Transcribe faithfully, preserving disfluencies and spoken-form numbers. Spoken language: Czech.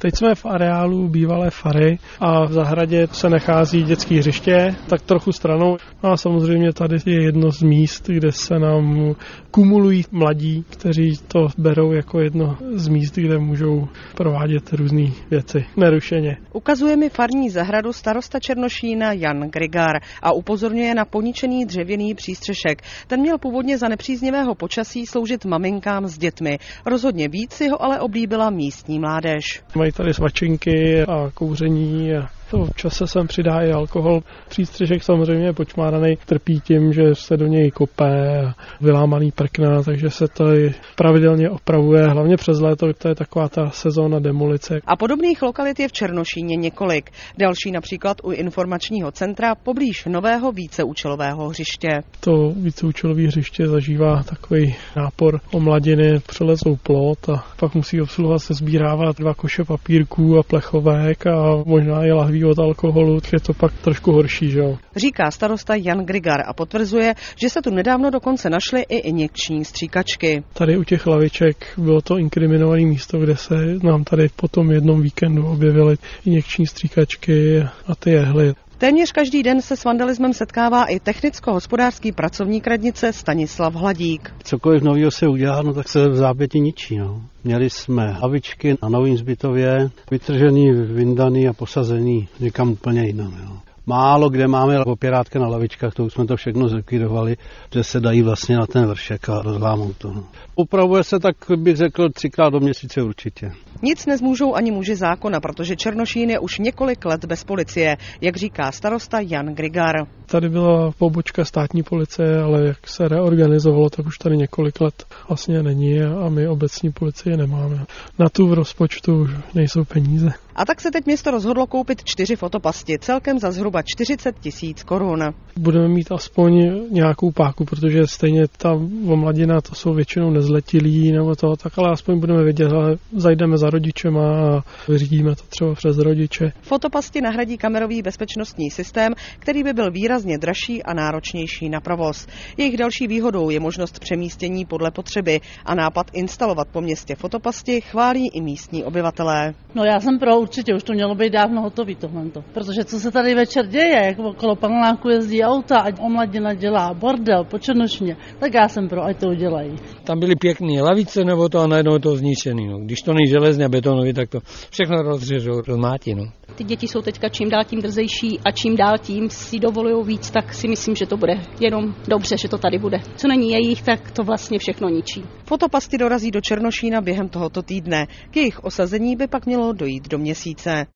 Teď jsme v areálu bývalé fary a v zahradě se nachází dětské hřiště, tak trochu stranou. A samozřejmě tady je jedno z míst, kde se nám kumulují mladí, kteří to berou jako jedno z míst, kde můžou provádět různé věci nerušeně. Ukazuje mi farní zahradu starosta Černošína Jan Grigar a upozorňuje na poničený dřevěný přístřešek. Ten měl původně za nepříznivého počasí sloužit maminkám s dětmi. Rozhodně víc si ho ale oblíbila místní mládež. Mají tady svačinky a kouření a to občas se sem přidá i alkohol. Přístřešek samozřejmě je počmáraný, trpí tím, že se do něj kope a vylámaný prkna, takže se to pravidelně opravuje, hlavně přes léto, to je taková ta sezóna demolice. A podobných lokalit je v Černošíně několik. Další například u informačního centra poblíž nového víceúčelového hřiště. To víceúčelové hřiště zažívá takový nápor omladiny, přelezou plot a pak musí obsluha se sbírávat dva koše papírků a plechovek a možná i lahví od alkoholu, je to pak trošku horší, že jo. Říká starosta Jan Grigar a potvrzuje, že se tu nedávno dokonce našly i injekční stříkačky. Tady u těch laviček bylo to inkriminované místo, kde se nám tady po tom jednom víkendu objevily injekční stříkačky a ty jehly. Téměř každý den se s vandalismem setkává i technicko-hospodářský pracovník radnice Stanislav Hladík. Cokoliv nového se udělá, no tak se v zápěti ničí. No. Měli jsme lavičky na Novým Zbytově, vytržený, vyndaný a posazený někam úplně jinam. Jo. Málo kde máme opěrátka na lavičkách, to už jsme to všechno zlikvidovali, že se dají vlastně na ten vršek a rozlámou to. No. Upravuje se, tak bych řekl, třikrát do měsíce určitě. Nic nezmůžou ani muži zákona, protože Černošín je už několik let bez policie, jak říká starosta Jan Grigar. Tady byla pobočka státní policie, ale jak se reorganizovalo, tak už tady několik let vlastně není a my obecní policie nemáme. Na tu v rozpočtu nejsou peníze. A tak se teď město rozhodlo koupit čtyři fotopasti, celkem za zhruba čtyřicet tisíc korun. Budeme mít aspoň nějakou páku, protože stejně ta omladina, to jsou většinou nezletilí nebo to, tak ale aspoň budeme vědět, ale zajdeme za rodičema a vyřídíme to třeba přes rodiče. Fotopasti nahradí kamerový bezpečnostní systém, který by byl výrazně dražší a náročnější na provoz. Jejich další výhodou je možnost přemístění podle potřeby a nápad instalovat po městě fotopasti chválí i místní obyvatelé. No já jsem pro, určitě, už to mělo být dávno hotový tohleto. Protože co se tady večer děje, jak okolo paneláku jezdí auta a omladina dělá bordel po Černošině, tak já jsem pro, ať to udělají. Tam byly pěkné lavice, nebo to a najednou to zničený. No. Když to není železně a betonový, tak to všechno rozřežou, rozmátí. No. Ty děti jsou teďka čím dál tím drzejší a čím dál tím si dovolují víc, tak si myslím, že to bude jenom dobře, že to tady bude. Co není jejich, tak to vlastně všechno ničí. Fotopasty dorazí do Černošína během tohoto týdne. K jejich osazení by pak mělo dojít do měsíce.